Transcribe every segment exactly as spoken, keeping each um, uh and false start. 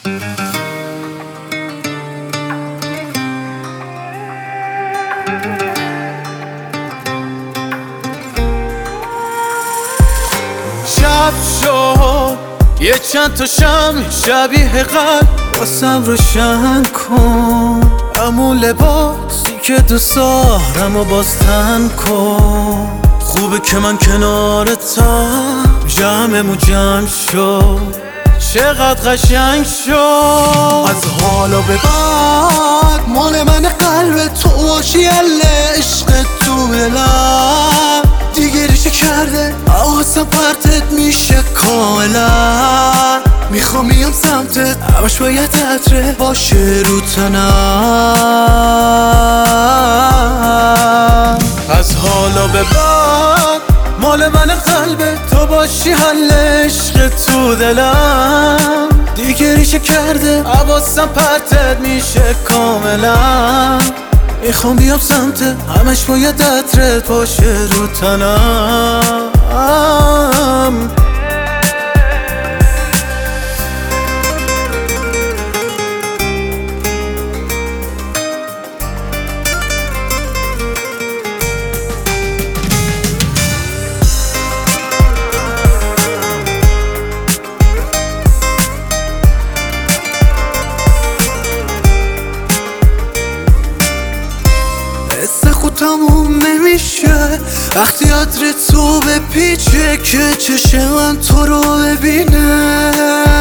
شب شد یه چند تا شم شبیه قلب واسم روشن کن، همون لباسی که دوست دارم و باز تن کن. خوبه که من کنارتم، جمعمو جمع شد، چقدر قشنگ شد. از حالا به بعد مال من قلب تو باشی، اله عشق تو دلم دیگه ریشه کرده، حواسم پرتت میشه کاملا. میخوام بیام سمتت، همش باید عطره باشه رو تنم. از حالا به بعد مال من قلب تو باشی، حل عشق تو دلم دیگه ریشه کرده، حواسم پرتت میشه کاملا. میخوام بیام سمتت، همش باید عطرت باشه رو تنم. حس خود تموم نمیشه وقتی عطر تو به پیچه، که چشم من تو رو ببینه.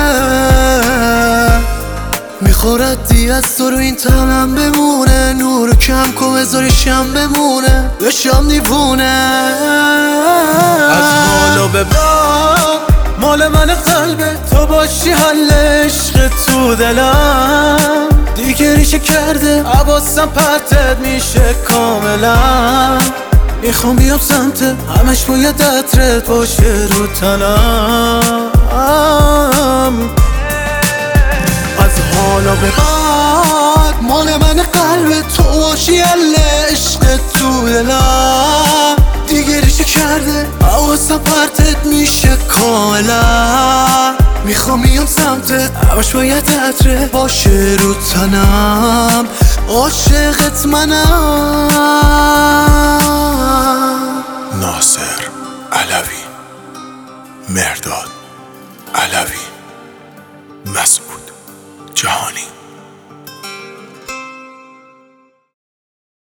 میخورد دی از تو رو این تنم بمونه، نورو کم کن بذارشم بمونه، بشم دیوونه. از حالا به بعد مال من قلب تو باشی، حل عشق تو دلم دیگه ریشه کرده، حواسم پرتت میشه کاملا. میخوام بیام سمتت، همش باید عطرت باشه رو تنم. از حالا به بعد مال من قلب تو باشی، اله عشق تو دلم دیگه ریشه کرده، حواسم پرتت میشه کاملا. میخوام بیام سمتت، همش باید عطره باشه رو تنم. عاشقت منم. ناصر علوی، مهرداد علوی، مسعود جهانی.